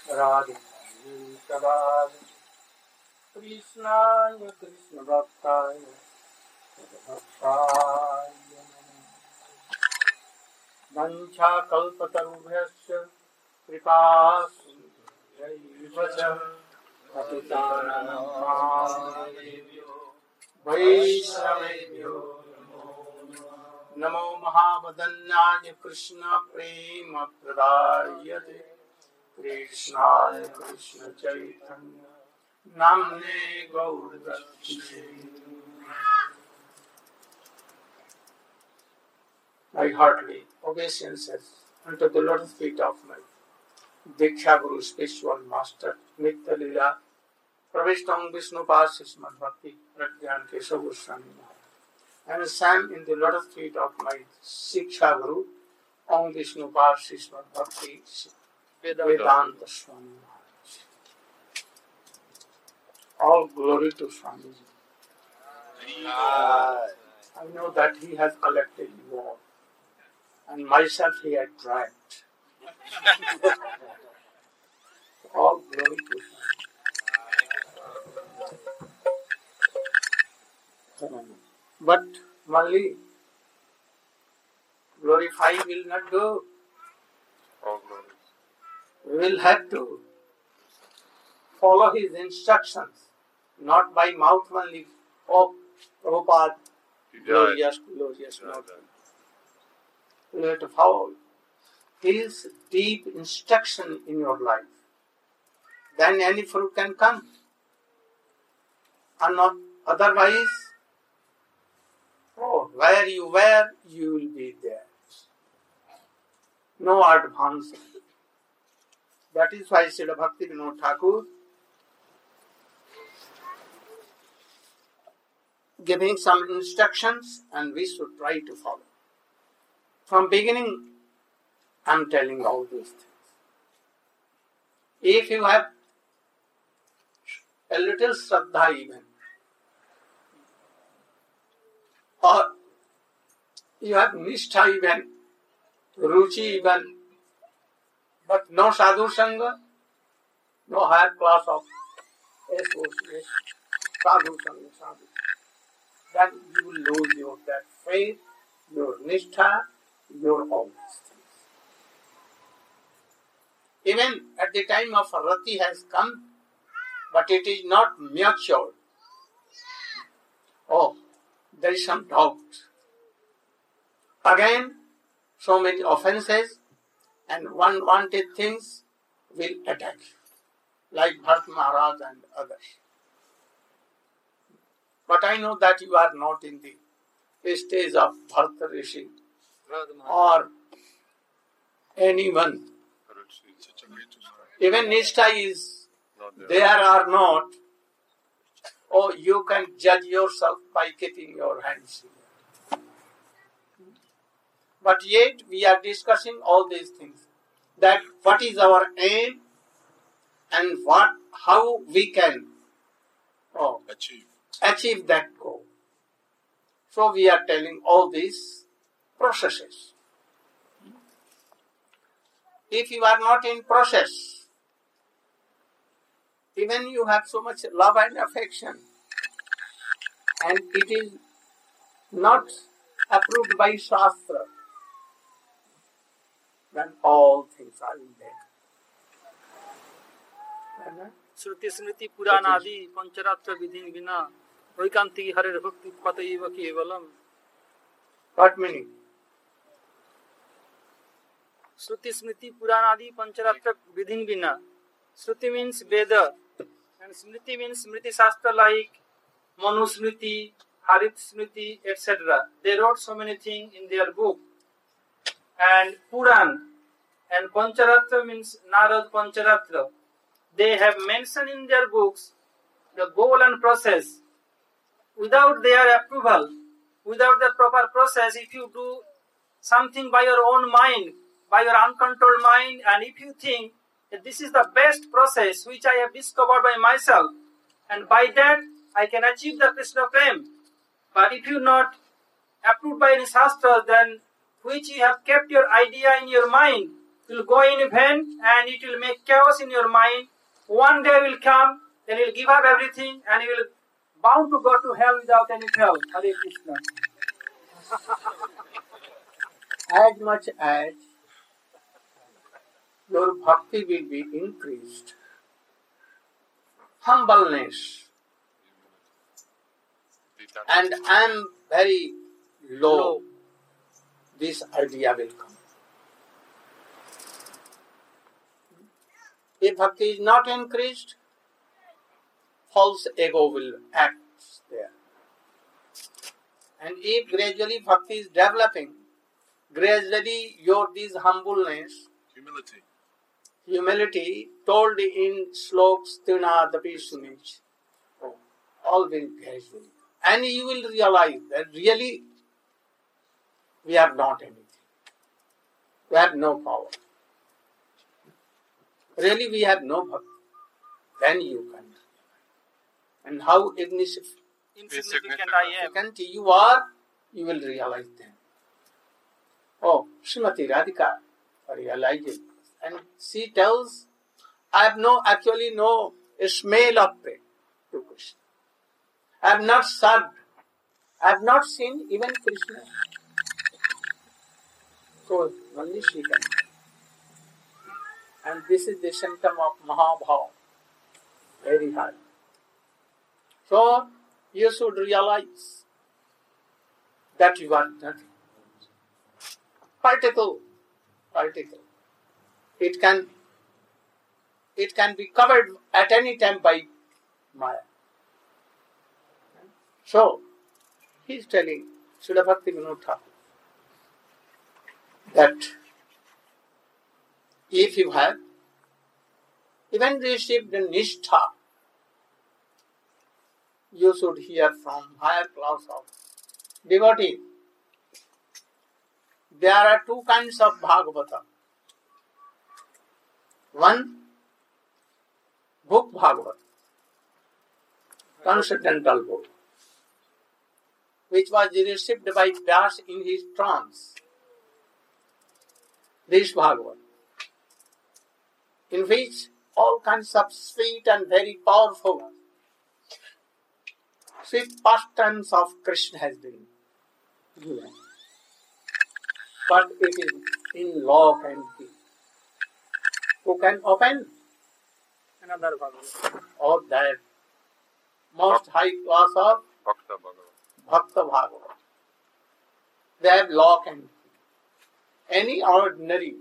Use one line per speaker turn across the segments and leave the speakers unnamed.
Radhe Radhe Krishnaya Krishna Bhaktaya Bhaktaya Vancha Kalpatarubhyasya Kripa Sindhuvaivacha Patitanam Pavanebhyo Vaishnavebhyo Namo Mahavadanyaya Krishna Prema Pradayate Krishnaya Krishna Chaitanya Namne Gauradakshe. My heartily obeisances unto the lotus feet of my Diksha Guru, spiritual master, Nitya Lila, Pravishtam Vishnu Pasisman Bhakti, Pragyan Keshav Goswami Maharaj. And stand in the lotus feet of my Siksha Guru, Om Vishnu Pasisman Bhakti, Vedanta Swami Maharaj. All glory to Swamiji. I know that he has collected you all, and myself he had dragged. All glory to Swamiji. But Malli, glorify will not do.
All glory.
We will have to follow his instructions, not by mouth only. Oh, Prabhupada, glorious, glorious, not. You have to follow his deep instruction in your life. Then any fruit can come. And not otherwise, where you were, you will be there. No advance. That is why Srila Bhaktivinoda Thakur giving some instructions, and we should try to follow. From beginning, I am telling all these things. If you have a little Shraddha even, or you have Nishtha even, Ruchi even, but no Sadhu Sangha, no higher class of association, Sadhu Sangha, Sadhu. Then you will lose your that faith, your Nishtha, your all these things. Even at the time of Rati has come, but it is not matured. Oh, there is some doubt. Again, so many offences and unwanted things will attack you, like Bharat Maharaj and others. But I know that you are not in the stage of Bharata Rishi or anyone. Even Nishtha is there or not. Oh, you can judge yourself by keeping your hands here. But yet we are discussing all these things. That what is our aim and how we can achieve that goal. So we are telling all these processes. If you are not in process, even you have so much love and affection, and it is not approved by Shastra, then all things are in there.
श्रुति स्मृति पुराणादि पंचरात्र विधि बिना वैकांतिक हरे भक्ति पतैव केवलम.
What meaning?
Shruti Smriti Puranadi Pancharatra Vidhin Bina. Shruti means Veda and Smriti means Smriti Shastra like Manu Smriti, Harit Smriti, etc. They wrote so many things in their book. And Puran and Pancharatra means Narad Pancharatra. They have mentioned in their books the goal and process. Without their approval, without the proper process, if you do something by your own mind, by your uncontrolled mind, and if you think that this is the best process which I have discovered by myself, and by that I can achieve the Krishna Prem. But if you not approved by any Shastra, then which you have kept your idea in your mind, will go in vain and it will make chaos in your mind. One day will come, then you will give up everything and you will bound to go to hell without any hell. Hare Krishna.
As much as your bhakti will be increased, humbleness, and I am very low, this idea will come. If bhakti is not increased, false ego will act there. And if gradually bhakti is developing, gradually your this humbleness, humility told in sloks Trinadapi Sunich, all will gradually. And you will realize that really we are not anything. We have no power. Really we have no bhakti. Then you can. And how insignificant
I am.
you are, you will realize then. Oh, Srimati Radhika realizes. And she tells, I have actually no smell of pain to Krishna. I have not served. I have not seen even Krishna. So only she can. And this is the symptom of Mahabhava. Very high. So you should realize that you are nothing. Particle. It can be covered at any time by Maya. So he is telling Srila Bhaktivinoda Thakur that if you have even received the nishtha, you should hear from higher class of devotee. There are two kinds of Bhagavata. One, book Bhagavata, transcendental book, which was received by Vyas in his trance. This Bhagavata, in which all kinds of sweet and very powerful sweet pastimes of Krishna has been given. But it is in lock and key. Who can open?
Another Bhagavad.
Or that most high class of Bhakta Bhagavad. They have lock and key. Any ordinary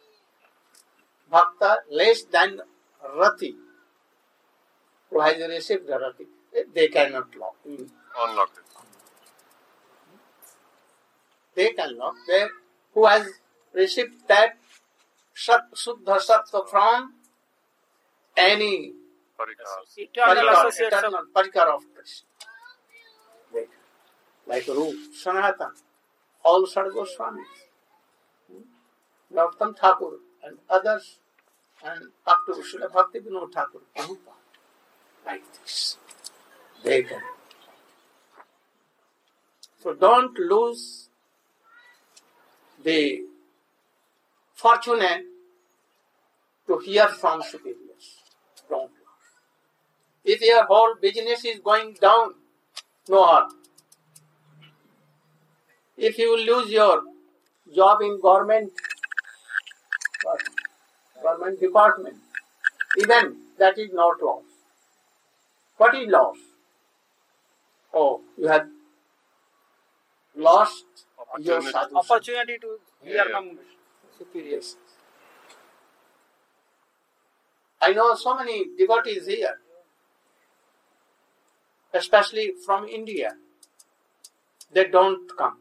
Bhakta less than Rati, who has received the Rati, they cannot lock.
Unlock it.
They can lock. They who has received that Suddha Sattva from any
Eternal associates of
eternal parikar of Krishna. Like Rup, Sanatana, all Sada Goswamis, Gautam Thakur and others, and up to Srila Bhaktivinoda Thakur, like this. They can. So don't lose the fortune to hear from superiors. Don't lose. If your whole business is going down, no harm. If you lose your job in government department, even that is not loss. What is loss? Oh, you have lost your sadhu.
opportunity to hear from superiors.
I know so many devotees here, especially from India. They don't come.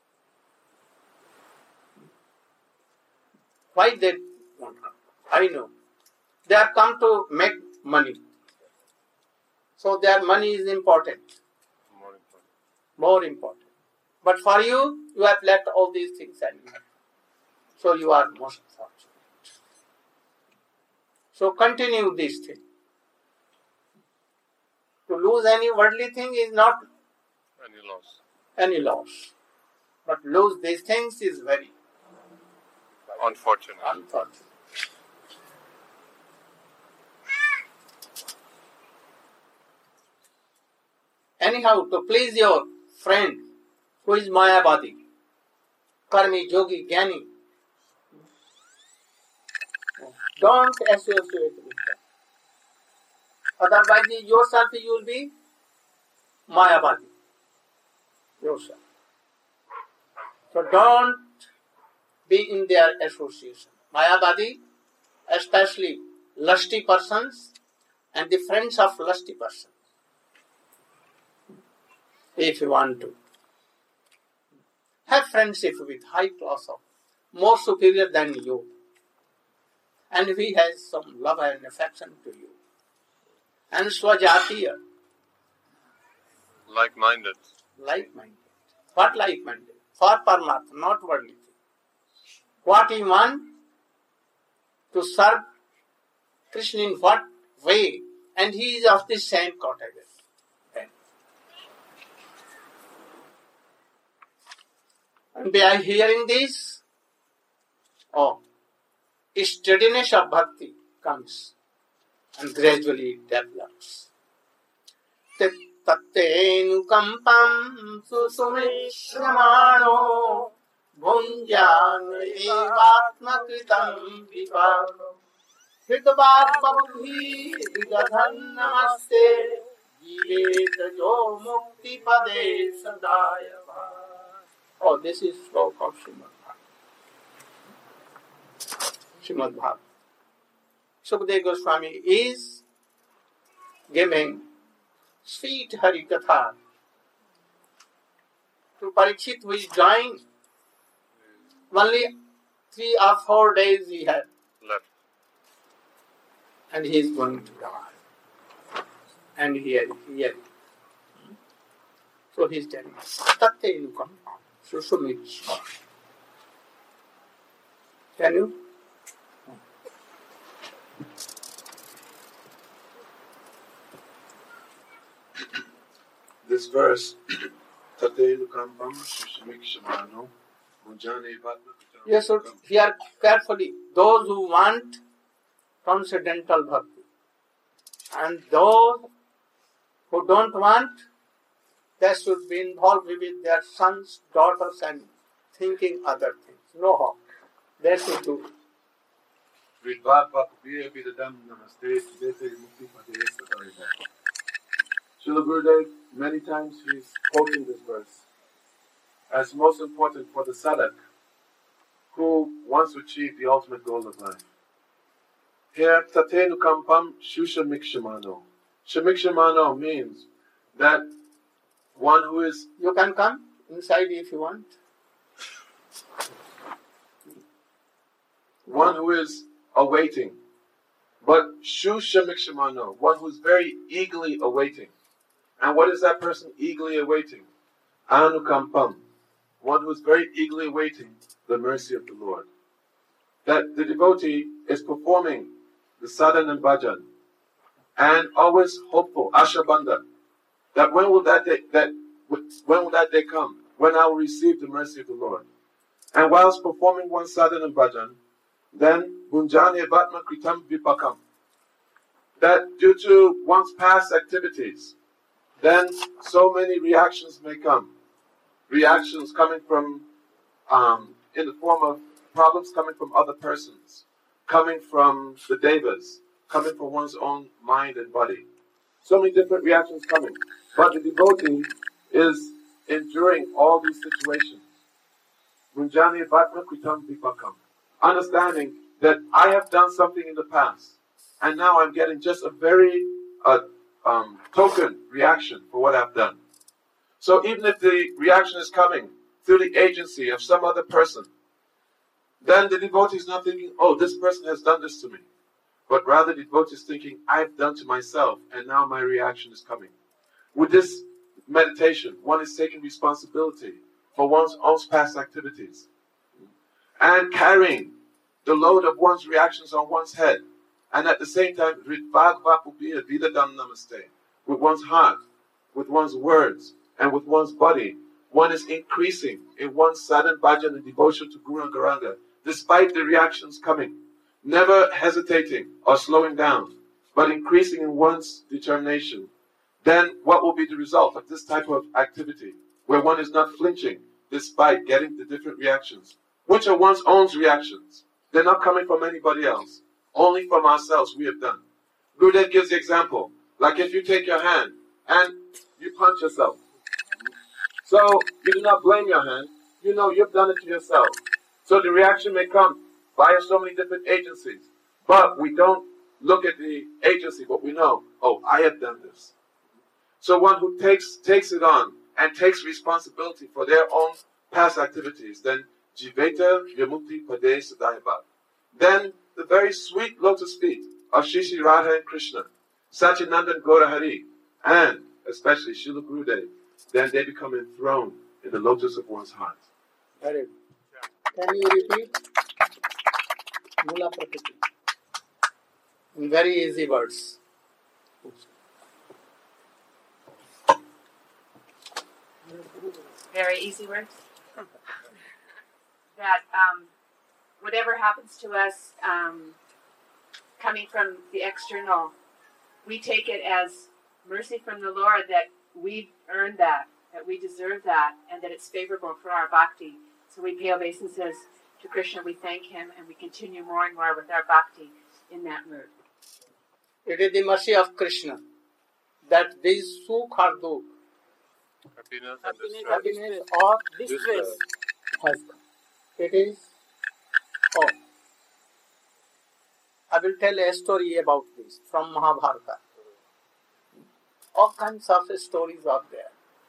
Why they don't come? I know. They have come to make money. So their money is important. More important. But for you, you have left all these things and so you are most fortunate. So continue this thing. To lose any worldly thing is not any loss. But lose these things is very
Unfortunate.
Unfortunate. Anyhow, to please your friend who is Mayavadi, Karmi, Yogi, Jnani, don't associate with them. Otherwise, yourself you will be Mayavadi. Yourself. So don't be in their association. Mayavadi, especially lusty persons and the friends of lusty persons. If you want to have friendship with high class of, more superior than you, and he has some love and affection to you, and swajatiya,
Like-minded.
like-minded. What like-minded? For Paramatma, not worldly thing. What he want? To serve Krishna in what way? And he is of the same category. And by hearing this, steadiness of bhakti comes and gradually develops. Tattenukampam susumishramano bhunjan evatmakritam vipakam hridvabhabhi vigadhan namaste jivet jo mukti pade sadaya. Oh, this is sloka of Srimad Bhagavatam. Sukadeva Goswami is giving sweet Hari Katha to Parikshit, who is dying. Only 3 or 4 days he had
Left.
and he is going to die. And here. So he is telling us, Tattenukampam susumishma. Can you?
This verse, Tattenukampam susumishmano bhunjane evatmakritam.
You should hear carefully. Those who want transcendental bhakti and those who don't want, they should be involved with their sons, daughters and thinking other things. No harm. They should do.
Hridvabhabhi vigadhan namaste jivet mukti pade sadaya. Srila Gurudev, many times he's quoting this verse as most important for the sadhak who wants to achieve the ultimate goal of life. Here, Tattenukampam shushamikshimano. Shamikshimano means that one who is...
You can come inside if you want.
One who is awaiting. But shushamikshimano, one who is very eagerly awaiting. And what is that person eagerly awaiting? Anukampam, one who is very eagerly awaiting the mercy of the Lord. That the devotee is performing the sadhana and bhajan and always hopeful, ashabandha, that when will that day come? When I will receive the mercy of the Lord. And whilst performing one sadhana and bhajan, then bhunjane evatmakritam vipakam, that due to one's past activities, then so many reactions may come. Reactions coming from, in the form of problems coming from other persons, coming from the devas, coming from one's own mind and body. So many different reactions coming. But the devotee is enduring all these situations. Bhunjane evatmakritam vipakam, understanding that I have done something in the past, and now I'm getting just a very token reaction for what I've done. So even if the reaction is coming through the agency of some other person, then the devotee is not thinking, oh, this person has done this to me. But rather the devotee is thinking, I've done to myself, and now my reaction is coming. With this meditation, one is taking responsibility for one's own past activities and carrying the load of one's reactions on one's head. And at the same time, with one's heart, with one's words, and with one's body, one is increasing in one's sadhana, bhajan, and devotion to Guru and Garanga, despite the reactions coming, never hesitating or slowing down, but increasing in one's determination, then what will be the result of this type of activity, where one is not flinching despite getting the different reactions, which are one's own reactions? They're not coming from anybody else, only from ourselves we have done. Gurudev gives the example, like if you take your hand and you punch yourself. So you do not blame your hand, you know you've done it to yourself. So the reaction may come via so many different agencies, but we don't look at the agency, but we know, oh, I have done this. So one who takes it on and takes responsibility for their own past activities, then Jiveta Vimukti Pade Sadayava. Then the very sweet lotus feet of Shri Shri Radha and Krishna, Satyanandan Gaurahari, and especially Srila Gurudev, then they become enthroned in the lotus of one's heart.
Very good. Can you repeat? Mula Prakriti. In very easy words.
Very easy words. That whatever happens to us coming from the external, we take it as mercy from the Lord that we've earned that we deserve that, and that it's favorable for our bhakti. So we pay obeisances to Krishna, we thank him, and we continue more and more with our bhakti in that mood.
It is the mercy of Krishna that these sukh or dukh,
Happiness and distress.
happiness or
Distress.
has come. It is all. I will tell a story about this from Mahabharata. All kinds of stories are there.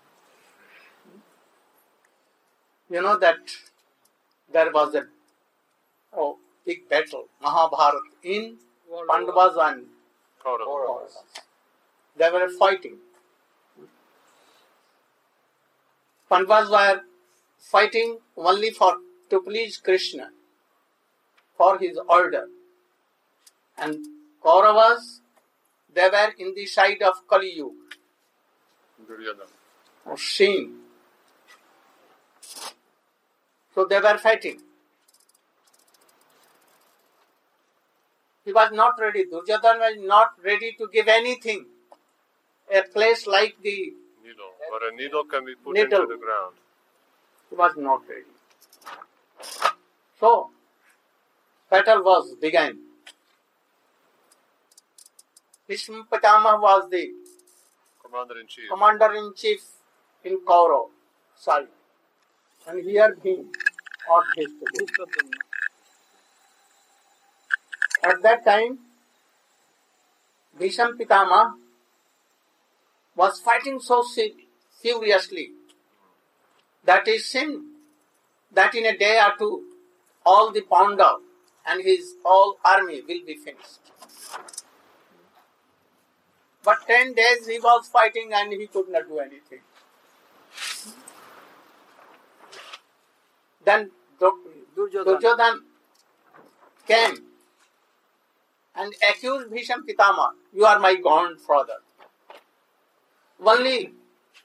You know that there was a big battle, Mahabharata, in Pandavas and Kauravas. They were fighting. Pandavas were fighting only to please Krishna, for his order. And Kauravas, they were in the side of Kali Yuga,
Duryodhana.
or sin. So they were fighting. He was not ready. Duryodhana was not ready to give anything. A place like the
Needle. Where a needle can be put
Needle.
into the ground.
he was not ready. So, battle was began. Bhishma Pitama was the
Commander-in-Chief.
commander-in-chief in Kaurav side. And here Bhim or Dhritarashtra. At that time, Bhishma Pitama was fighting so furiously that it seemed that in a day or two, all the Pandav and his whole army will be finished. But 10 days he was fighting and he could not do anything. Then Duryodhana came and accused Bhishma Pitama, you are my grandfather. Only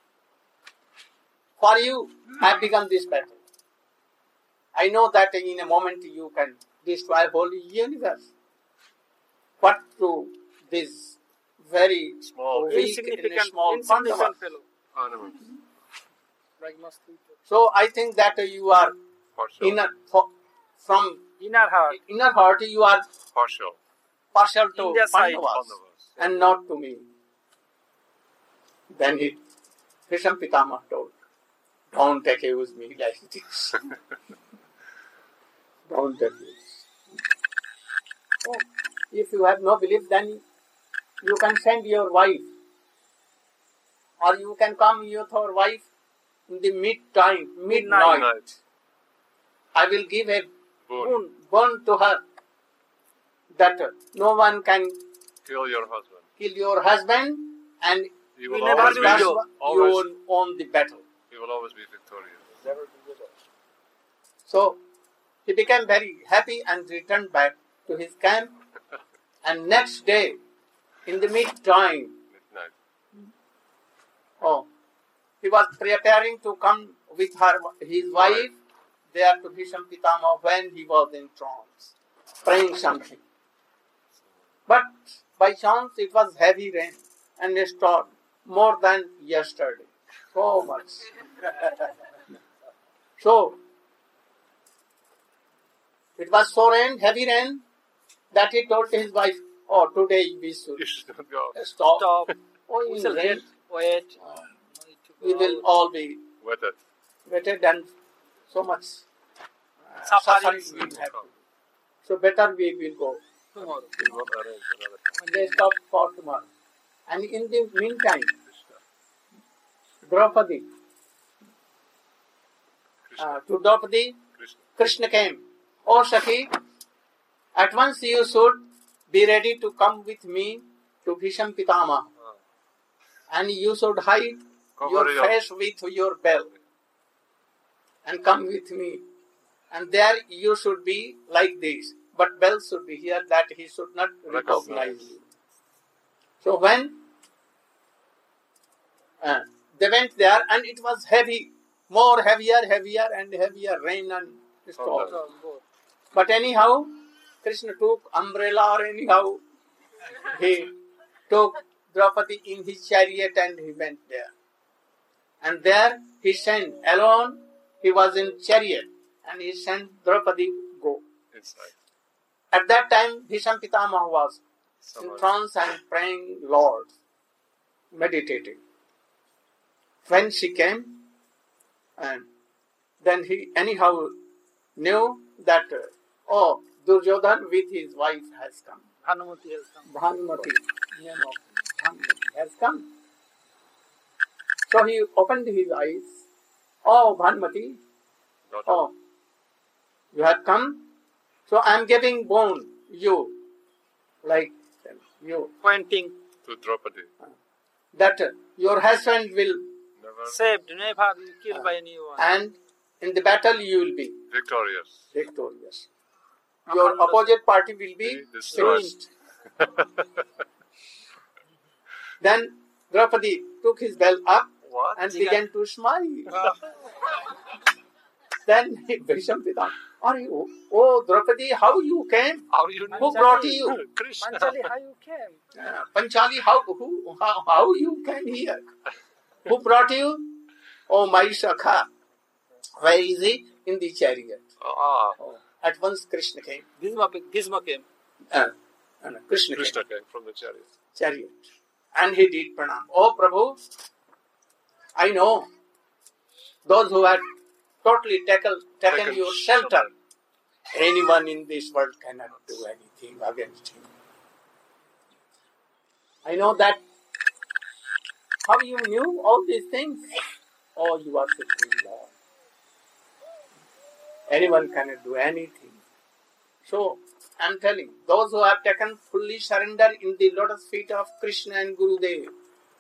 for you I have begun this battle. I know that in a moment you can destroy whole universe. But to this very
Small.
weak and small Pandava.
fellow.
Animals.
Like mosquito.
So I think that you are
Partial.
from
Inner heart.
inner heart you are
Partial.
partial to
In their side.
Pandavas
Pandavas.
and not to me. Then Bhishma Pitama told, don't accuse me like this. Don't accuse. Oh, if you have no belief, then you can send your wife, or you can come with your wife in the midnight.
Midnight.
I will give a
Boon.
boon to her that no one can
Kill your husband.
kill your husband and
You
We
will
never
always
do
be,
that's
you.
why
always,
you own the battle.
you will always be victorious.
So he became very happy and returned back to his camp. And next day, in the midtime,
Midnight.
he was preparing to come with his wife. there to Bhishma Pitama when he was in trance, praying something. But by chance it was heavy rain and a storm, more than yesterday. So much. So, it was so heavy rain, that he told his wife, oh, today we should
You should go.
stop.
Stop.
Oh,
We
in
shall
rain,
wait.
we will all be
Wetted.
wetted and so much
Suffering.
suffering we will have. So better we will go.
Tomorrow.
We will arrange another time.
They stopped for tomorrow. And in the meantime, Draupadi, to Draupadi,
Krishna.
Krishna came. Oh Sakhi, at once you should be ready to come with me to Bhishma Pitama. And you should hide
Cover
your face with your bell. And come with me. And there you should be like this. But bell should be here that he should not recognize you. So when they went there and it was heavy, more heavier and heavier rain and storm. But anyhow, Krishna took umbrella or anyhow, he took Draupadi in his chariot and he went there. And there he sent alone, he was in chariot and he sent Draupadi go.
Inside.
At that time, Bhishma Pitama was in
Someone.
trance and praying Lord, meditating. When she came, and then he anyhow knew that, oh, Duryodhan with his wife has come.
Bhanumati has come.
Bhanumati, name of Bhanumati has come. So he opened his eyes. Oh, Bhanumati,
Daughter.
oh, you have come. So I am giving bone, you, like you,
Pointing.
To Draupadi.
that your husband will,
Never
Saved. Never be killed by anyone.
and in the battle you will be
victorious.
victorious. Your opposite party will be
Be destroyed.
finished. Then Draupadi took his bell up
What?
and began to smile. Then Bhishma Pitama, oh Draupadi, how you came?
How you
Who brought you?
Krishna.
Panchali, how you came?
Panchali, how you came here? Who brought you? Oh, my Sakha. Where is he? In the chariot.
Ah,
Oh, at once Krishna came.
Gizma came.
Krishna
Krishna
came.
came from the chariot.
Chariot. And he did pranam. Oh, Prabhu, I know those who had totally taken your shelter. Anyone in this world cannot do anything against him. I know that. How you knew all these things? Oh, you are Supreme Lord. Anyone cannot do anything. So, I am telling, those who have taken fully surrender in the lotus feet of Krishna and Gurudev,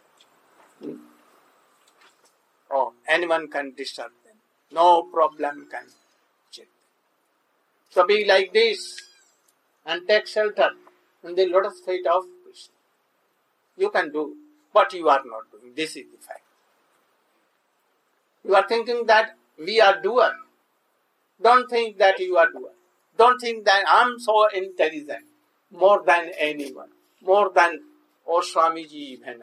oh, anyone can disturb them. No problem can check them. So be like this and take shelter in the lotus feet of Krishna. You can do what you are not doing. This is the fact. You are thinking that we are doer. Don't think that you are doer. Don't think that I am so intelligent, more than anyone, more than Swamiji even.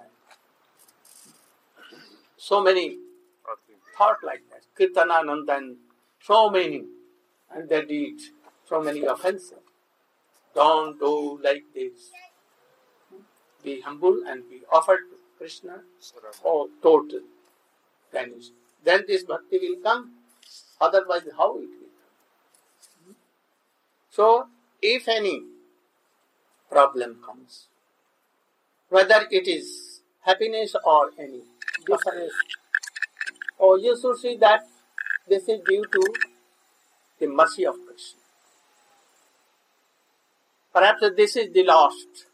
So many
I think.
thought like that. Kirtanananda and so many, and they did so many offenses. Don't do like this. Be humble and be offered to Krishna. Oh, total vanish. Then this bhakti will come. Otherwise, how it will come? So, if any problem comes, whether it is happiness or any difference, or you should see that this is due to the mercy of Krishna. Perhaps this is the last.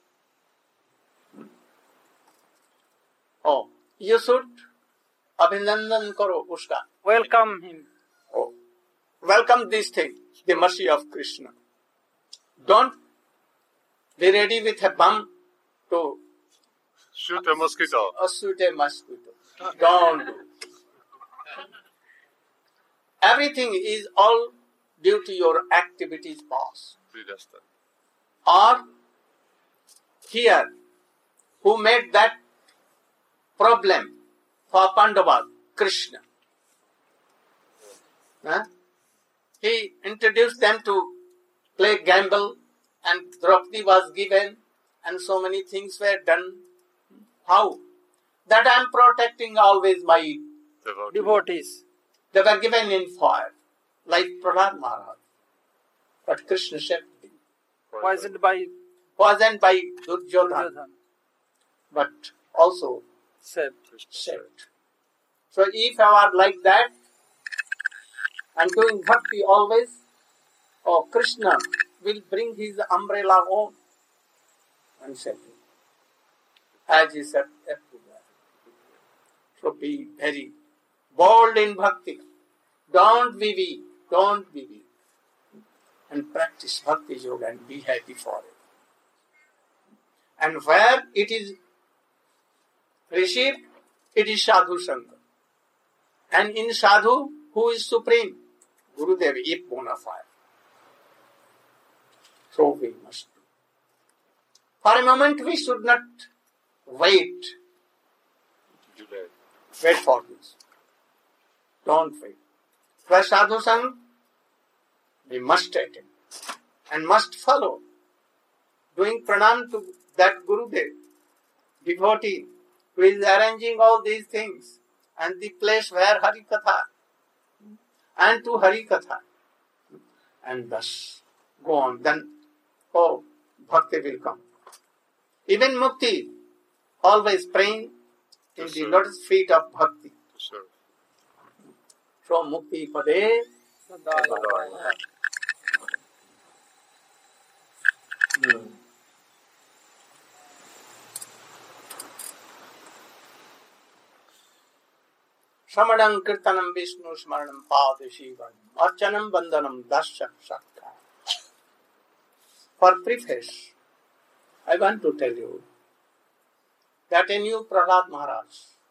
Oh, you should abhinandan karo uska.
Welcome him.
Oh, welcome this thing, the mercy of Krishna. Don't be ready with a bomb to
Shoot a mosquito.
shoot a mosquito. Don't do. everything is all due to your activities past.
Predestined.
Or here, who made that problem for Pandavas? Krishna. Huh? He introduced them to play gamble, and Draupadi was given, and so many things were done. How? That I am protecting always my
Devotees.
They were given in fire, like Prahlad Maharaj. But Krishna said,
Poisoned by
poisoned by Duryodhana,
Duryodhana.
but also
Saved.
saved. So if you are like that, and doing bhakti always, Krishna will bring his umbrella on and save you. As he said everywhere. So be very bold in bhakti. Don't be weak. Don't be weak. And practice bhakti yoga and be happy for it. And where it is received, it is sadhu sangha. And in sadhu, who is supreme? Gurudev, if bona fide. So we must do. For a moment, we should not wait for this. Don't wait. For sadhu sangha, we must attend and must follow. Doing pranam to that Gurudev, devotee, who is arranging all these things, and the place where Hari Katha, and to Hari Katha, and thus go on. Then, bhakti will come. Even mukti, always praying in the lotus feet of bhakti.
To serve.
So mukti pade. Samadam kirtanam Vishnu smaranam padashivam archanam bandhanam dasya sakha. For preface, I want to tell you that a new Prahlad Maharaj,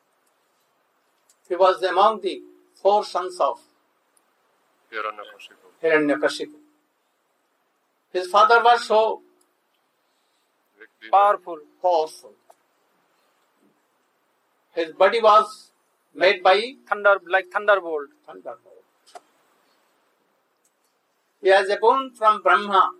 he was among the 4 sons of Hiranyakashipu. His father was so
Powerful.
His body was made by
Thunderbolt.
thunderbolt. He has a boon from Brahma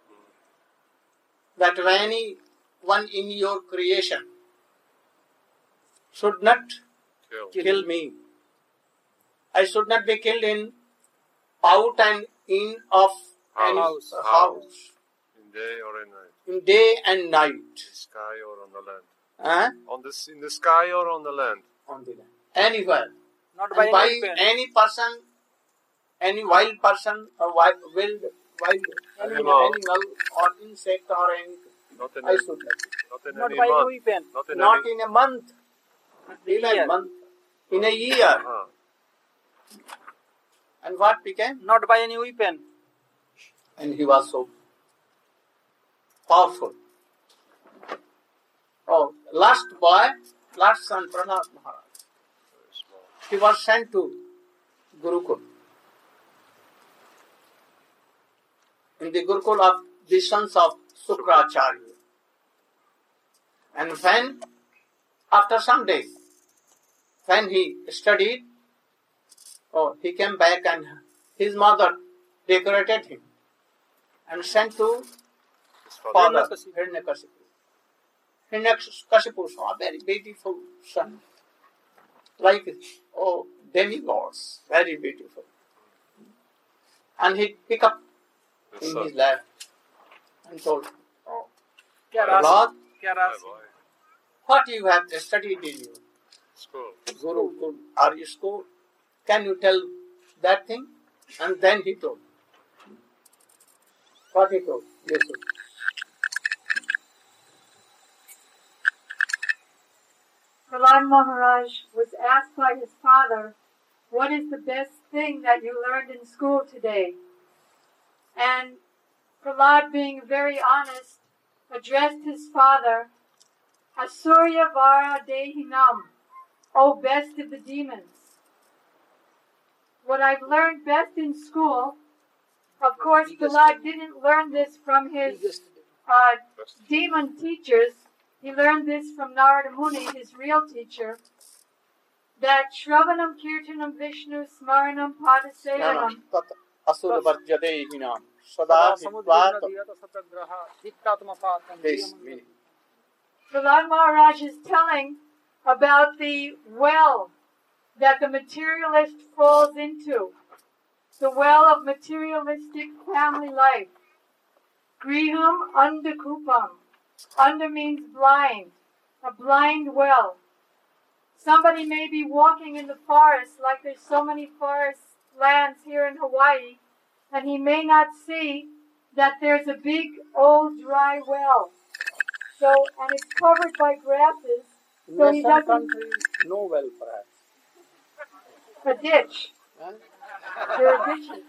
that anyone in your creation should not kill me. I should not be killed in out and in of any
House.
house.
In day or in night.
In day and night.
In the sky or on the land.
Huh?
In the sky or on the land.
On the land. Anywhere.
Not
And
by
by
any pen.
any person, any wild person, or wild
Animal.
animal or insect or anything.
Not in
I
a,
should not.
not in
Not
any
by
month.
any pen.
Not in
Not
any,
in a month. In a
year.
month. In a year. And what became?
Not by any weapon.
And he was so powerful. Last son, Prahlad Maharaj,
Very small.
he was sent to Gurukul. In the Gurukul of the sons of Sukracharya. And when, after some days, when he studied, he came back and his mother decorated him and sent to
His father.
father, Hiranyakashipu. Hiranyakashipu saw a very beautiful son, like demigods, very beautiful. And he picked up
The
in
son.
his lap and told,
क्या
Lord,
क्या
My
राशि?
boy.
what you have studied in your
School.
Guru or your school, can you tell that thing? And then he told. What he told? Yes, sir.
Prahlad Maharaj was asked by his father, what is the best thing that you learned in school today? And Prahlad, being very honest, addressed his father, Asurya Vara Dehinam, O best of the demons. what I've learned best in school, of course, Prahlad didn't learn this from his demon teachers. He learned this from Narada Muni, his real teacher, that Shravanam Kirtanam Vishnu Smaranam Padasevanam.
tat asudvarjate hinam
सदा
sada
समुद्र
hitvat.
नदीयत सतग्रह दीप्तात्मपातं
This meaning.
Prahlad Maharaj is telling about the well that the materialist falls into, the well of materialistic family life. Griham Andakupam. Anda means blind, a blind well. Somebody may be walking in the forest, like there's so many forest lands here in Hawaii, and he may not see that there's a big old dry well. So, and it's covered by grasses, so he
In some
doesn't,
country, no well perhaps.
a ditch.
Huh?
There are ditches.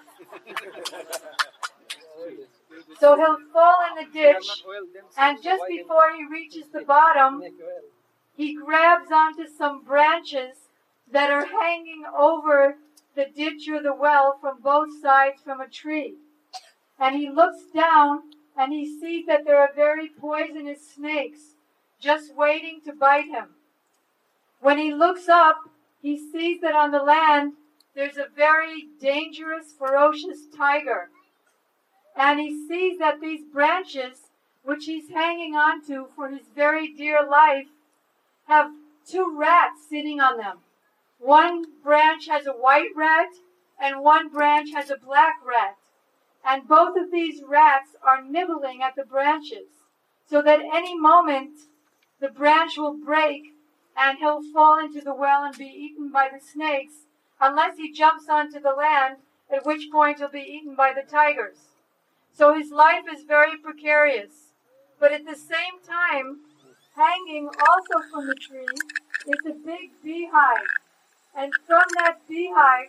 So he'll fall in the ditch, and just before he reaches the bottom, he grabs onto some branches that are hanging over the ditch or the well from both sides from a tree. And he looks down and he sees that there are very poisonous snakes just waiting to bite him. When he looks up, he sees that on the land there's a very dangerous, ferocious tiger. And he sees that these branches, which he's hanging onto for his very dear life, have two rats sitting on them. One branch has a white rat, and one branch has a black rat. And both of these rats are nibbling at the branches, so that any moment the branch will break and he'll fall into the well and be eaten by the snakes, unless he jumps onto the land, at which point he'll be eaten by the tigers. So his life is very precarious. But at the same time, hanging also from the tree is a big beehive. And from that beehive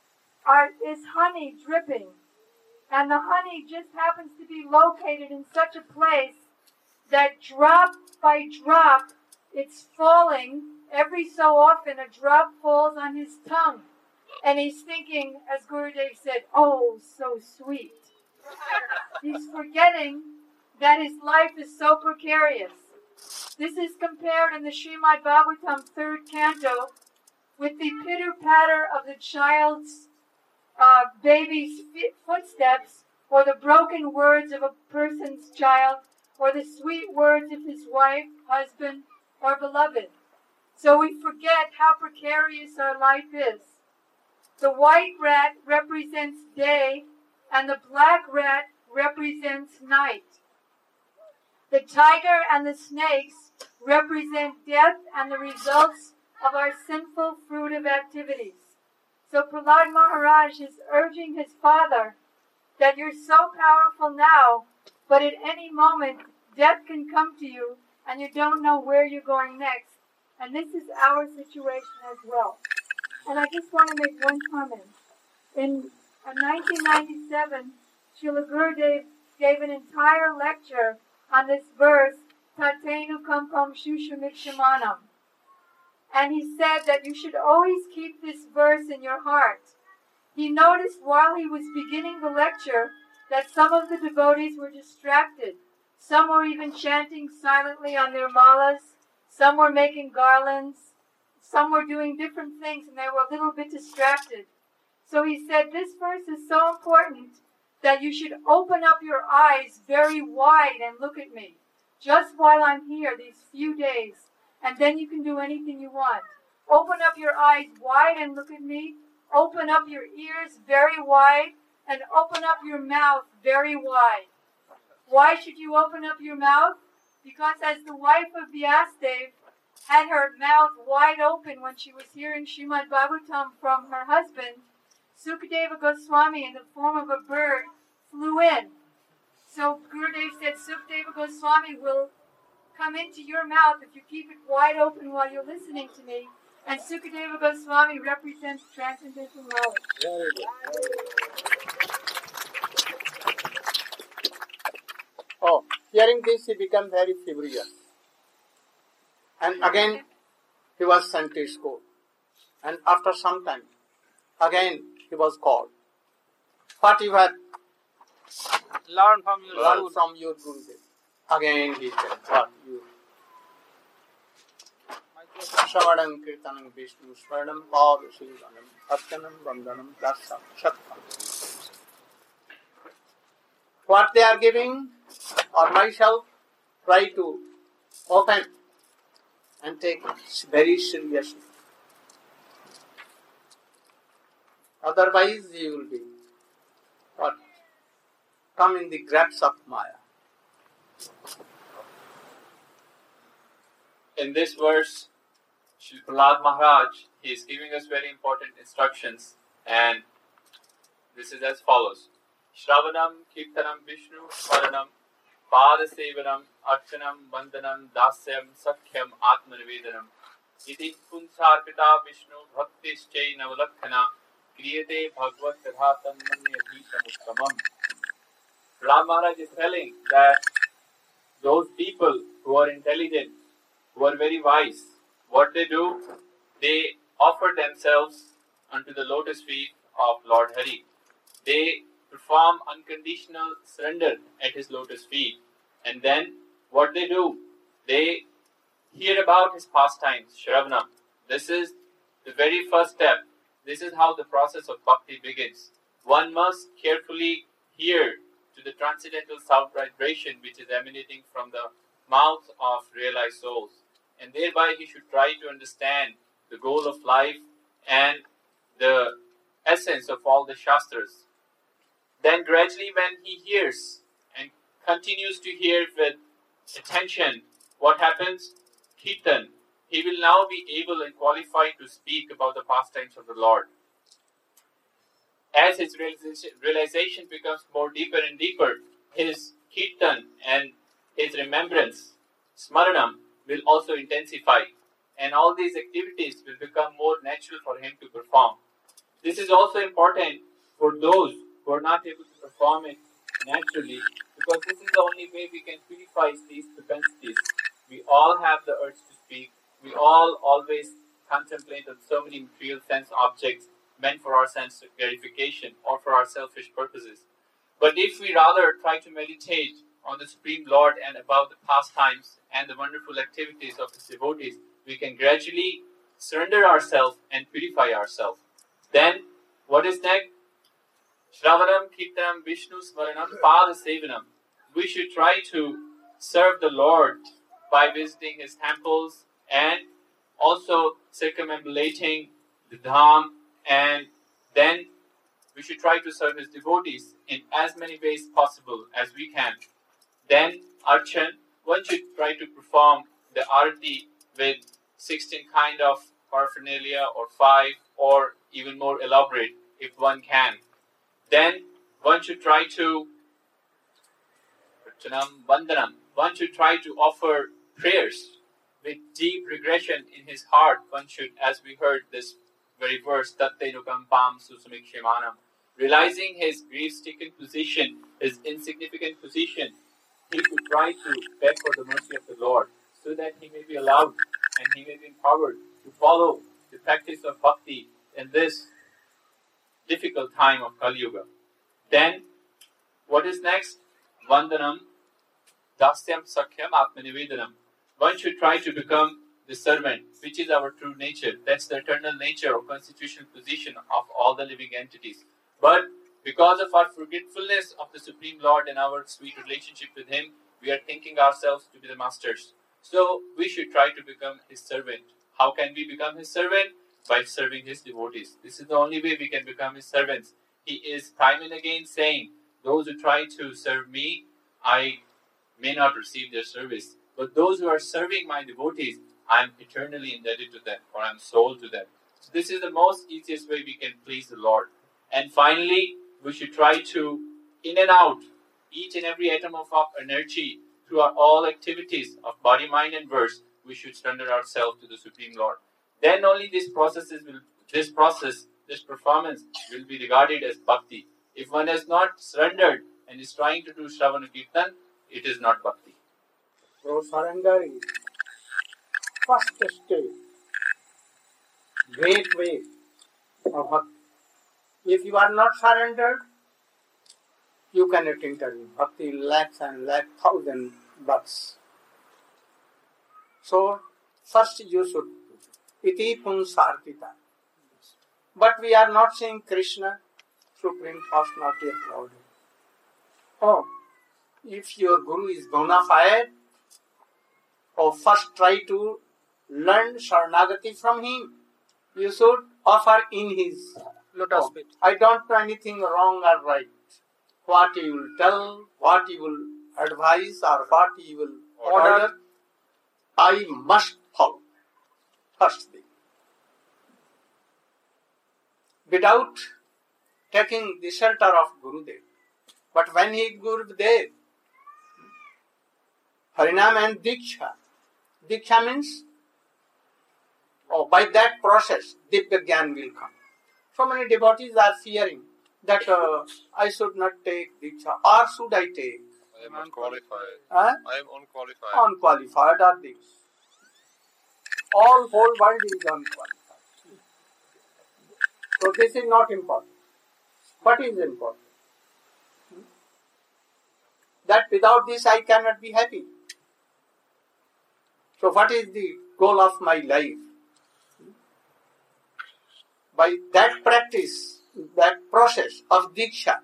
is honey dripping. And the honey just happens to be located in such a place that drop by drop, it's falling. Every so often, a drop falls on his tongue. And he's thinking, as Gurudev said, oh, so sweet. He's forgetting that his life is so precarious. This is compared in the Srimad Bhagavatam 3rd canto with the pitter-patter of the child's baby's footsteps, or the broken words of a person's child, or the sweet words of his wife, husband, or beloved. So we forget how precarious our life is. The white rat represents day, and the black rat represents night. The tiger and the snakes represent death and the results of our sinful fruitive activities. So Prahlad Maharaj is urging his father that you're so powerful now, but at any moment death can come to you and you don't know where you're going next. And this is our situation as well. And I just want to make one comment. In 1997, Srila Gurudev gave an entire lecture on this verse, Tatenu Kampam Shushamikshamanam. And he said that you should always keep this verse in your heart. He noticed while he was beginning the lecture that some of the devotees were distracted. Some were even chanting silently on their malas. Some were making garlands. Some were doing different things, and they were a little bit distracted. So he said, this verse is so important that you should open up your eyes very wide and look at me, just while I'm here these few days, and then you can do anything you want. Open up your eyes wide and look at me. Open up your ears very wide, and open up your mouth very wide. Why should you open up your mouth? Because as the wife of Vyasadeva had her mouth wide open when she was hearing Srimad Bhagavatam from her husband, Sukadeva Goswami, in the form of a bird, flew in. So Gurudev said, Sukadeva Goswami will come into your mouth if you keep it wide open while you're listening to me. And Sukadeva Goswami represents transcendental knowledge.
Very good. Oh, hearing this, he became very furious. And again, he was sent to school. And after some time, again, he was called. What you had
Learn from your
learned
Guru.
from your Gurudev. Again he said, what you Shravanam Kirtanam Vishnu Smaranam Pada Shivanam Archanam Vandanam Darsam Shatvam. What they are giving, or myself, try to open and take it very seriously. Otherwise you will be what? Come in the grasp of Maya.
In this verse, Shri Prahlad Maharaj is giving us very important instructions, and this is as follows: Shravanam, Kirtanam, Vishnu, Smaranam, Padasevanam, Archanam, Vandanam, Dasyam, Sakhyam, Atmanivedanam, Iti Punsarpita Vishnu Bhaktischai Navalakhana, Kriyate Bhagavad Kadhatam Manyadhitam. Prahlad Maharaj is telling that those people who are intelligent, who are very wise, what they do, they offer themselves unto the lotus feet of Lord Hari. They perform unconditional surrender at his lotus feet. And then what they do, they hear about his pastimes, Shravanam. This is the very first step. This is how the process of bhakti begins. One must carefully hear to the transcendental sound vibration which is emanating from the mouth of realized souls. And thereby he should try to understand the goal of life and the essence of all the Shastras. Then gradually when he hears and continues to hear with attention, what happens? Kirtan. He will now be able and qualified to speak about the pastimes of the Lord. As his realization becomes more deeper and deeper, his Kirtan and his remembrance, Smaranam, will also intensify, and all these activities will become more natural for him to perform. This is also important for those who are not able to perform it naturally, because this is the only way we can purify these propensities. We all have the urge to speak. We all always contemplate on so many material sense objects meant for our sense gratification or for our selfish purposes. But if we rather try to meditate on the Supreme Lord and about the pastimes and the wonderful activities of his devotees, we can gradually surrender ourselves and purify ourselves. Then, what is next? Shravanam, Kirtanam, Vishnu, Smaranam, Padasevanam. We should try to serve the Lord by visiting his temples and also circumambulating the Dham, and then we should try to serve his devotees in as many ways possible as we can. Then, Archan, one should try to perform the Arati with 16 kind of paraphernalia or 5 or even more elaborate if one can. Then, one should try to Archanam, Vandanam. One should try to offer prayers with deep regression in his heart. One should, as we heard this very verse, Tattenukam Pam Susamikshemanam, realizing his grief-stricken position, his insignificant position, he should try to beg for the mercy of the Lord, so that he may be allowed and he may be empowered to follow the practice of bhakti in this difficult time of Kali Yuga. Then, what is next? Vandanam, Dasyam, Sakhyam, Atmanivedanam. One should try to become the servant, which is our true nature. That's the eternal nature or constitutional position of all the living entities. But because of our forgetfulness of the Supreme Lord and our sweet relationship with him, we are thinking ourselves to be the masters. So we should try to become his servant. How can we become his servant? By serving his devotees. This is the only way we can become his servants. He is time and again saying, those who try to serve me, I may not receive their service. But those who are serving my devotees, I am eternally indebted to them, or I am sold to them. So this is the most easiest way we can please the Lord. And finally, we should try to in and out each and every atom of our energy through our all activities of body, mind and verse. We should surrender ourselves to the Supreme Lord. Then only this performance will be regarded as bhakti. If one has not surrendered and is trying to do Shravana Kirtan, it is not bhakti.
So surrender is first stage, great way of bhakti. If you are not surrendered, you cannot enter in bhakti lakhs and lakh thousand bucks. So, first you should iti punsartita. But we are not saying Krishna, Supreme Personality of Lord. Oh, if your Guru is bona fide, first try to learn Sharanagati from him. You should offer in his
Lotus feet.
I don't know anything wrong or right. What he will tell, what he will advise, or what he will order, I must follow. First thing. Without taking the shelter of Gurudev. But when he Gurudev, Harinam and Diksha. Diksha means, by that process, Divya Gyan will come. So many devotees are fearing that I should not take Diksha, or should I take?
I am unqualified.
Huh?
I am unqualified.
Unqualified are these. All whole world is unqualified. So this is not important. What is important? That without this I cannot be happy. So what is the goal of my life? By that practice, that process of Diksha,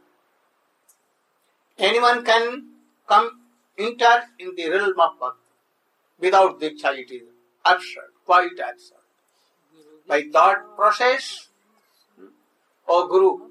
anyone can enter in the realm of Bhakti. Without Diksha it is absurd, quite absurd. By that process, Guru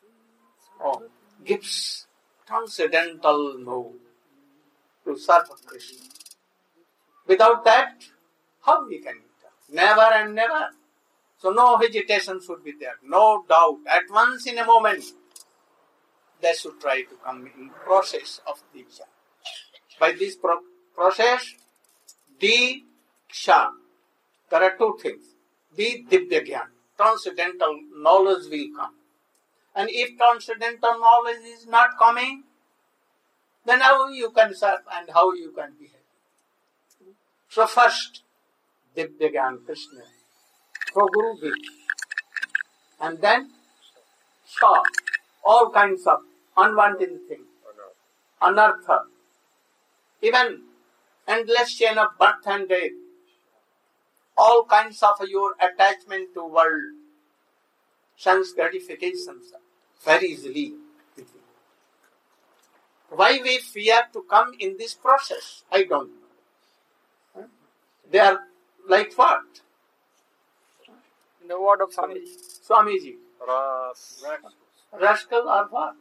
gives transcendental know to serve Krishna. Without that, how we can enter? Never and never. So no hesitation should be there, no doubt. At once in a moment, they should try to come in process of Diksha. By this process, Diksha, there are two things. The Divya Gyan, transcendental knowledge will come. And if transcendental knowledge is not coming, then how you can serve and how you can be happy? So first, Divya Gyan Krishna, so Guru gives. And then, stop all kinds of unwanted things, anartha, even endless chain of birth and death, all kinds of your attachment to world, sense gratifications, very easily. Why we fear to come in this process? I don't know. They are like what?
In the word of Swamiji.
Swamiji. Rascal or what?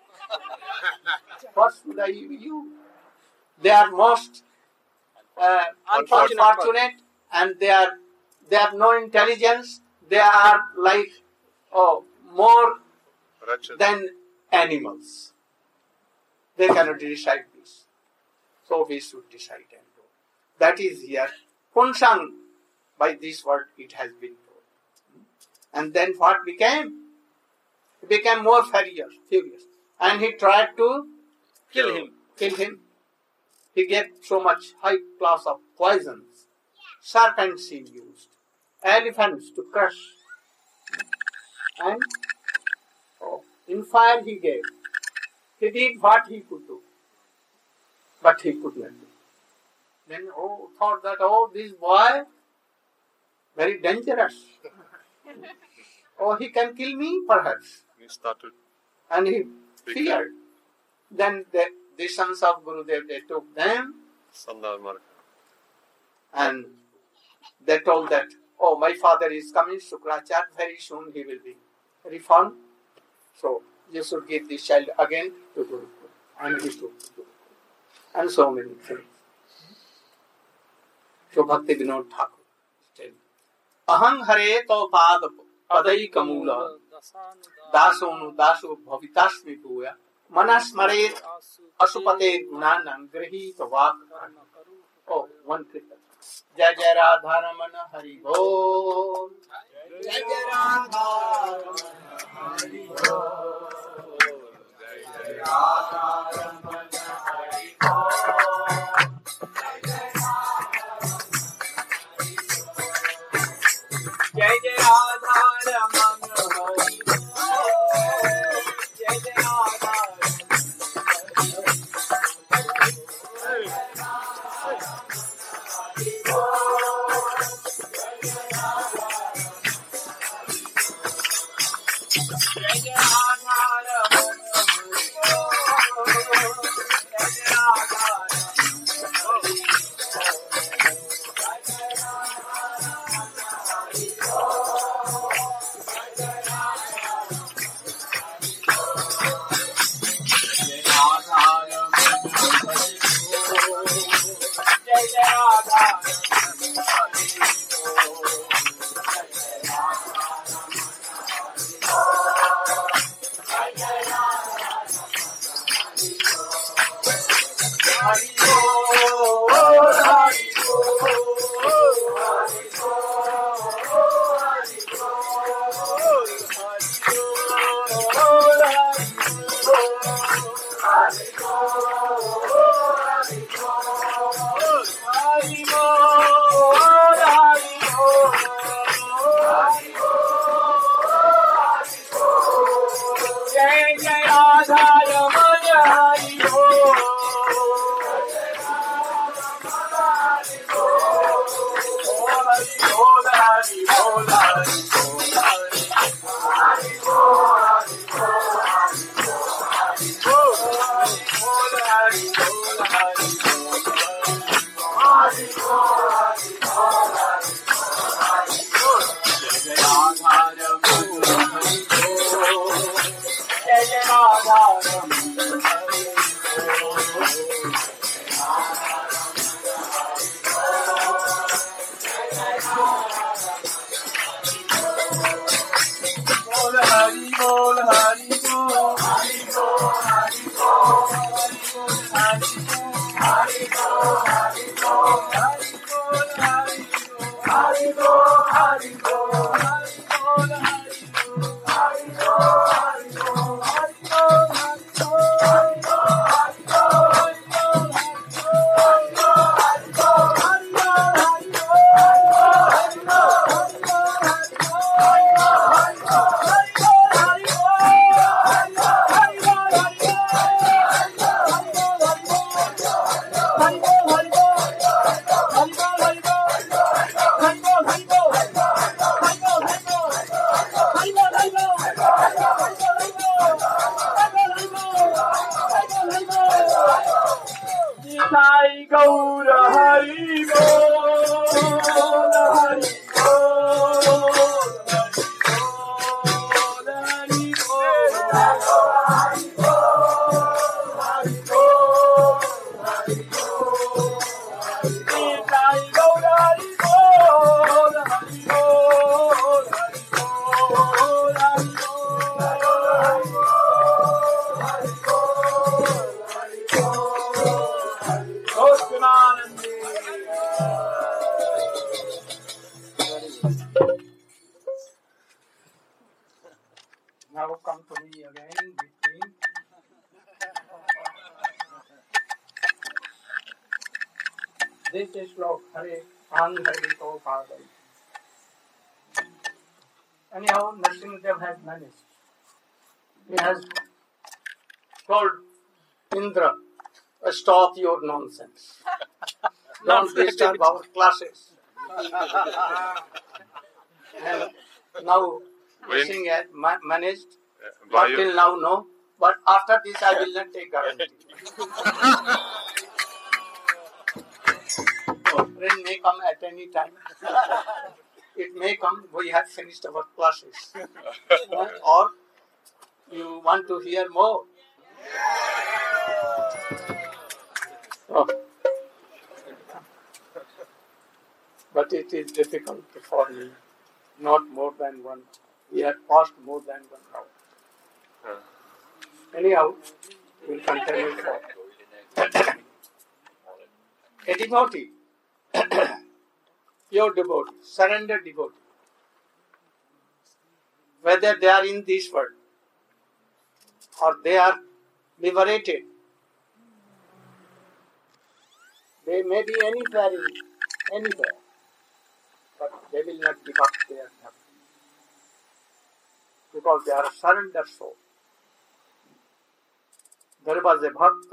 What should I use? They are most unfortunate and they have no intelligence. They are like more than animals. They cannot decide this. So we should decide and do. That is here. Punsang, by this word it has been told. And then what became? He became more furious. And he tried to kill him. He gave so much high class of poisons. Serpents he used. Elephants to crush. And in fire he gave. He did what he could do. But he could not do. Then thought that, this boy, very dangerous. He can kill me perhaps.
He started.
And he feared. Then the sons of Gurudev, they took them and they told that, my father is coming, Shukracharya, very soon he will be reformed. So you should give this child again to Guru. And he took Guru. And so many things. So Bhakti Vinod Thakur is telling, Aham hare to padai kamula dasonu dasu bhavitasmi puya manasmaret asupate gunanam grahita vak. One kirtan. Jai Jai Radha Ramana Hari Bol. Jai Jai Radha Ramana Hari Bol. Jai Jai Radha Ramana Hari Bol. Jai Jai Radha Ramana Hari Bol. Now come to me again between. This is Lord Hare Hare Ko Padai. Anyhow, Nrsimhadev has managed. He has told Indra, stop your nonsense. Don't disturb our classes. And now, Nrsimha has managed. Not till now, no. But after this, I will not take guarantee. So, rain may come at any time. It may come, we have finished our classes. Or you want to hear more? Oh. But it is difficult for me. Not more than 1 hour. We have passed more than 1 hour. Anyhow, we'll continue for a devotee, pure devotee, surrendered devotee, whether they are in this world or they are liberated, they may be anywhere, but they will not give up their bhakti because they are a surrendered soul. There was a bhakta,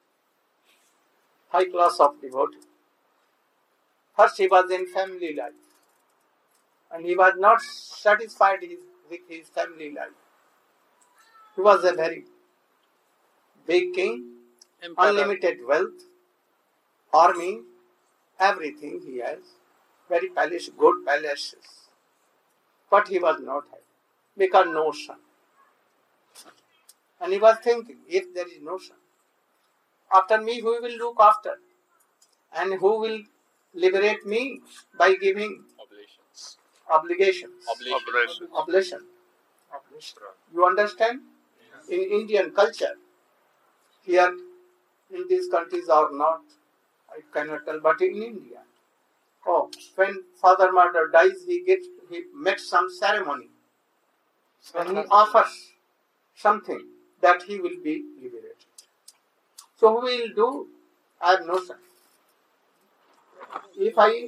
high class of devotee. First he was in family life and he was not satisfied with his family life. He was a very big king, unlimited wealth, army, everything he has, very good palaces. But he was not happy because no son. And he was thinking, if there is no son, after me who will look after? And who will liberate me by giving obligations? Oblation. You understand? In Indian culture, here in these countries or not, I cannot tell, but in India, when Father Mother dies, he makes some ceremony and he offers something that he will be liberated. So who will do? I have no son. If I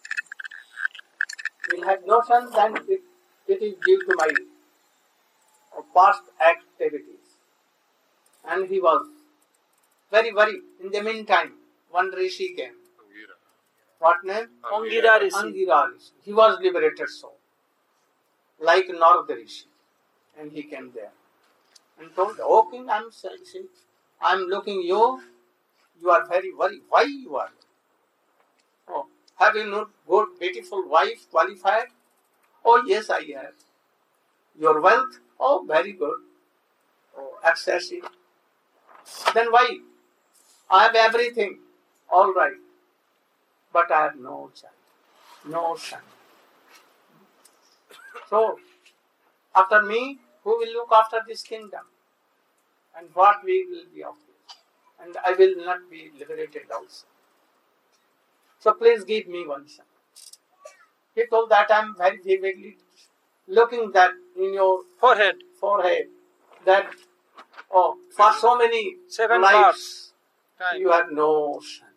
will have no son, then it is due to my past activities. And he was very worried. In the meantime, one rishi came. What name?
Angira Rishi.
Angira Rishi. He was liberated soul, like Narada Rishi. And he came there and told, "Oh king, I'm looking you. You are very worried. Why you are? Oh, have you not good, beautiful wife, qualified? Oh yes, I have. Your wealth? Oh, very good. Oh, excessive. Then why? I have everything. All right. But I have no child, no son. So, after me, who will look after this kingdom? And what we will be of this? And I will not be liberated also. So please give me one son." He told that I am very vividly looking that in your
Forehead.
that for so many
7
lives
parts. Time.
you have no son.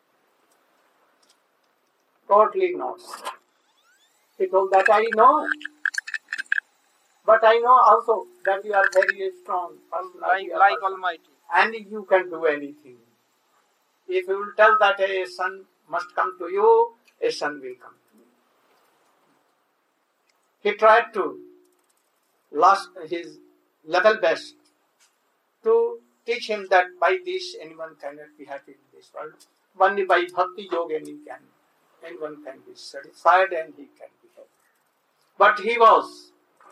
Totally not. He told that I know. But I know also that you are very strong.
Like Almighty.
And you can do anything. If you will tell that a son must come to you, a son will come to you. He tried to last his level best to teach him that by this anyone cannot be happy in this world. Only by bhakti yoga anyone can be satisfied and he can be happy. But he was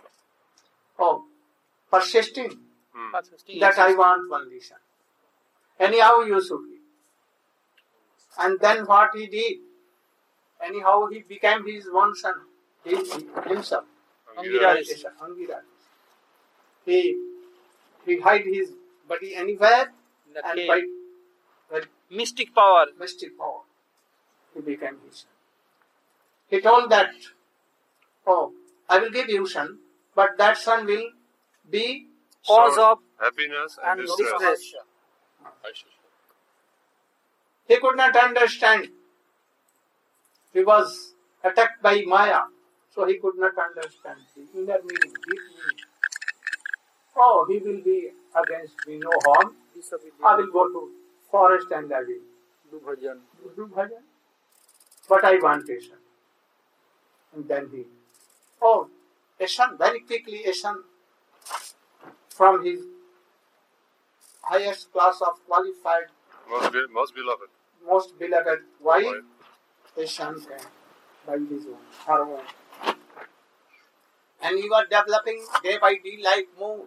persisting that I want only son. Anyhow you should be. And then what he did? Anyhow he became his one son, himself.
Angira Rishi.
Angira. He hid his body anywhere
The
and
cave.
by
Mystic power.
mystic power he became his son. He told that, I will give you son, but that son will be
Cause of
Happiness and
and
distress.
distress.
He could not understand. He was attacked by Maya, so he could not understand the inner meaning, deep meaning. Oh, he will be against me, no harm. I will go to forest and I will
Do bhajan.
do bhajan. But I want a son. And then he, a son, very quickly a son from his highest class of qualified,
Most beloved.
most beloved wife, a son came by his own, her own. And he was developing day by day like moon,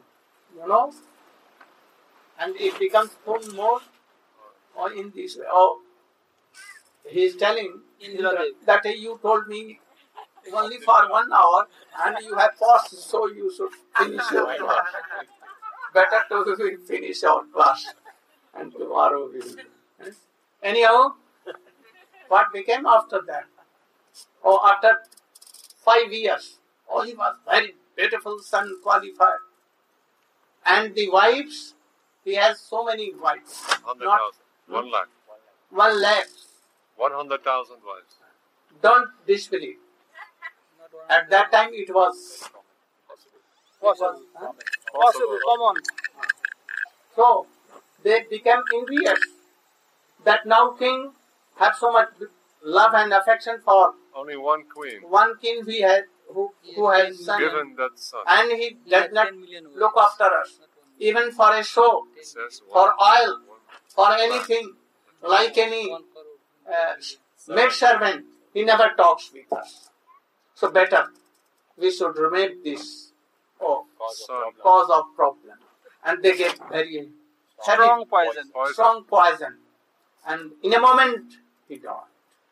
and it becomes soon more or in this way. He is telling
Indra
that you told me only for 1 hour and you have paused, so you should finish your class. Better to finish our class and tomorrow we will. Anyhow, what became after that? After 5 years, he was very beautiful son, qualified. And the wives, he has so many wives.
100,000. 1 lakh.
1 lakh.
100,000 wives.
Don't disbelieve. At that time it was
Possible.
huh?
Possible. Come on.
So they became envious that now king have so much love and affection for
Only one queen
one king we had who has son,
given that son.
and he does not
10 million
look after us even for a show,
Says
for oil,
one.
for anything, like any
1 crore.
maid servant. He never talks with us. So better we should remove this
Son.
cause of problem. And they get very
Strong poison.
strong poison. And in a moment, he died.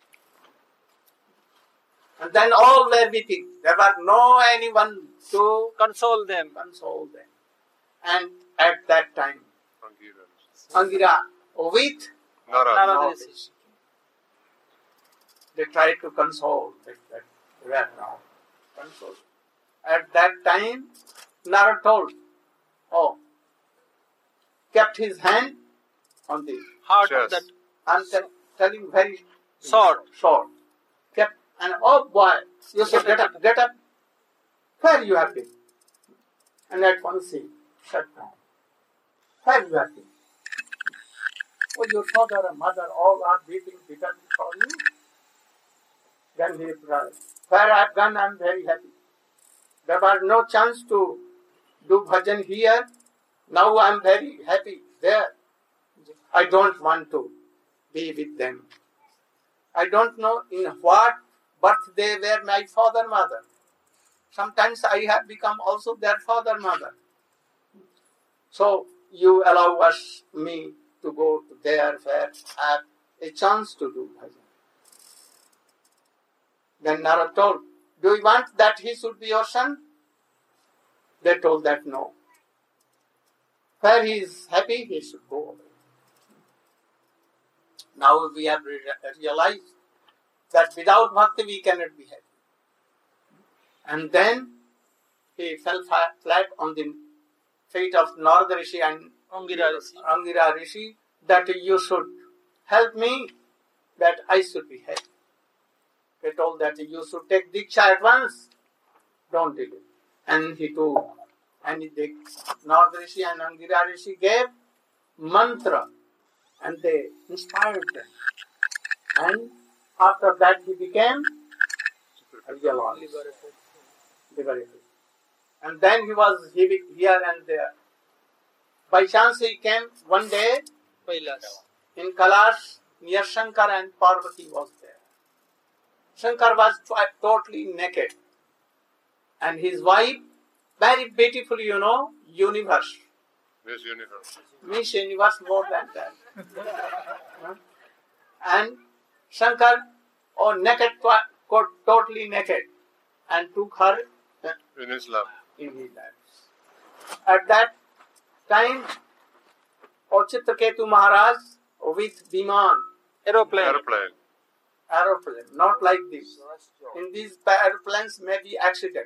And then all were weeping. There was no anyone to
Console them.
console them. And at that time,
Angira.
Angira with
Narada.
Narada
Narada
Rishi.
Rishi, they tried to console that were now. Console. At that time, Narada told, kept his hand on the
Heart
Chest.
of that.
and telling very
Short.
Kept, and boy, you should get up. Where you have been? And at once he shut down. Where you have been? Your father and mother all are weeping bitterly for you. Then he replied, where I have gone, I am very happy. There was no chance to do bhajan here. Now I am very happy there. I don't want to be with them. I don't know in what birth they were my father, mother. Sometimes I have become also their father, mother. So you allow me to go to there where I have a chance to do bhajan. Then Narad told, do you want that he should be your son? They told that no. Where he is happy, he should go away. Now we have realized that without bhakti we cannot be happy. And then he fell flat on the feet of Narada Rishi and Angira Rishi that you should help me, that I should be happy. They told that you should take Diksha at once. Don't do it. And he took. And Narada Rishi and Angira Rishi gave mantra. And they inspired them. And after that he became realized. Liberated. And then he was here and there. By chance he came one day in Kailash near Shankar and Parvati was there. Shankar was totally naked. And his wife, very beautiful, universe.
Miss Universe.
Miss Universe more than that. And Shankar, naked, totally naked, and took her
In his lap.
in his lap. At that time, Chitraketu Maharaj with Biman,
Aeroplane.
Airplane.
not like this. In these airplanes may be accident.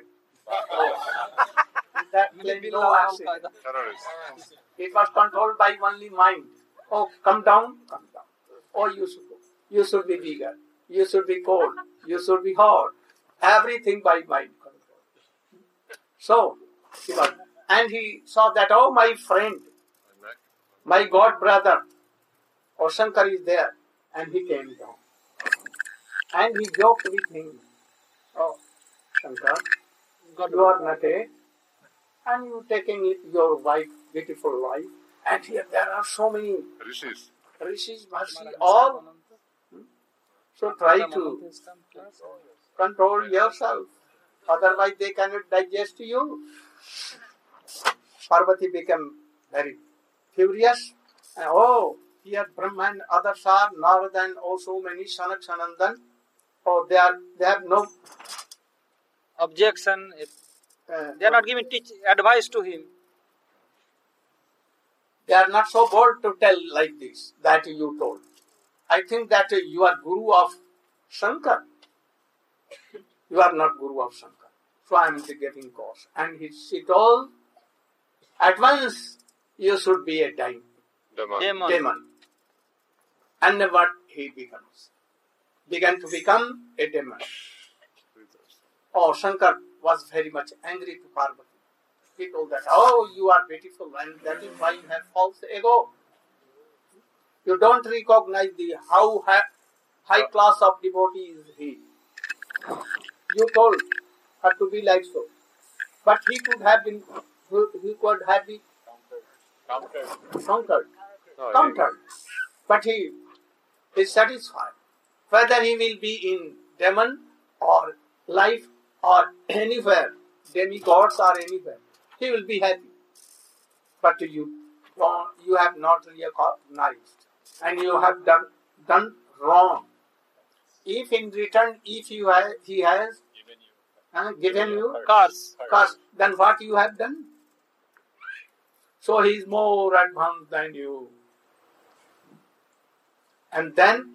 In that plane, no accident.
Terrorist.
It was controlled by only mind. Oh, come down, come down. Oh, you should go. You should be bigger. You should be cold. You should be hot. Everything by mind control. So, he saw that, oh, my friend, my God brother, Shankar is there. And he came down. And he joked with him. Oh, Shankar, you are naked. And you taking your wife, beautiful wife. And here there are so many
Rishis.
rishis, Mahasi, all. So try to control yourself. Otherwise they cannot digest you. Parvati became very furious. And, here Brahma and others are, Narada and also many Sanak Sanandan. They have no
Objection. They are not giving advice to him.
They are not so bold to tell like this, that you told. I think that you are Guru of Shankar. You are not Guru of Shankar. So I am giving course. And she told, at once you should be a demon. And what he becomes? Began to become a demon. Shankar was very much angry to Parvati. He told that, you are beautiful and that is why you have false ego. You don't recognize how high class of devotee is he. You told her to be like so. But he could have been countered. But he is satisfied. Whether he will be in demon or life or anywhere, demigods or anywhere, he will be happy. But you have not recognized and you have done wrong. If in return, if he has given you
Cars.
then what you have done? So he is more advanced than you. And then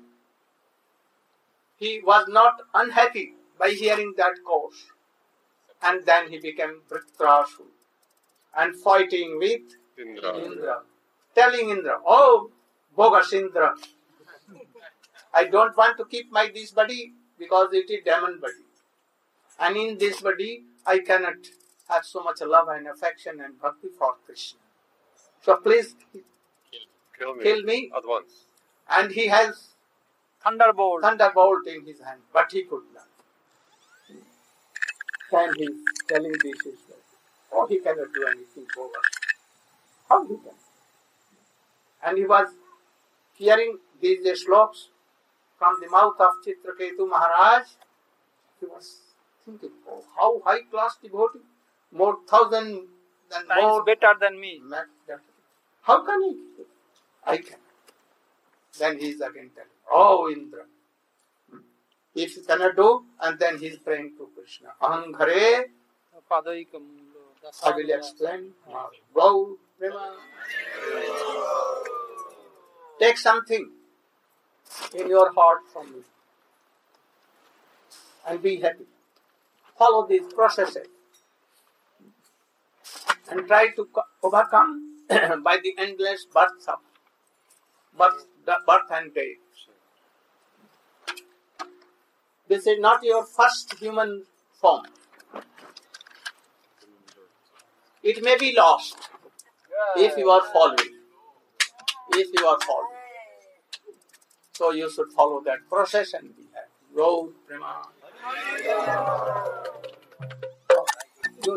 he was not unhappy by hearing that course. And then he became Vritrashu and fighting with Indra. Telling Indra, bogus Indra, I don't want to keep this body because it is demon body. And in this body, I cannot have so much love and affection and bhakti for Krishna. So please kill me.
At once.
And he has
Thunderbolt.
thunderbolt in his hand, but he could not. time he is telling this is oh, he cannot do anything for us. How he can? And he was hearing these sloks from the mouth of Chitraketu Maharaj. He was thinking, oh, how high class devotee, more thousand than
Times
more
better than me.
How can he? I can. Then he is again telling, oh Indra, if you cannot do, and then he is praying to Krishna. Ahangare, I will explain. Go, Prema. Take something in your heart from me and be happy. Follow these processes and try to overcome by the endless birth and death. This is not your first human form. It may be lost if you are following. So you should follow that process and be happy. Go, Prema. Go.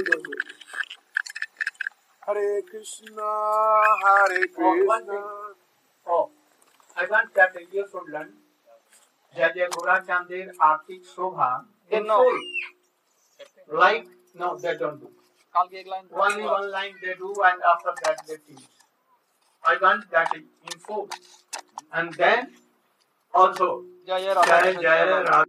Hare Krishna, Hare Krishna.
Oh, I want that you should learn. Jaya Gora Chandir Artik Shobha. They know. Like, no, they don't do. Only one line they do, and after that they finish. I want that in full. And then also, Jaya Radha.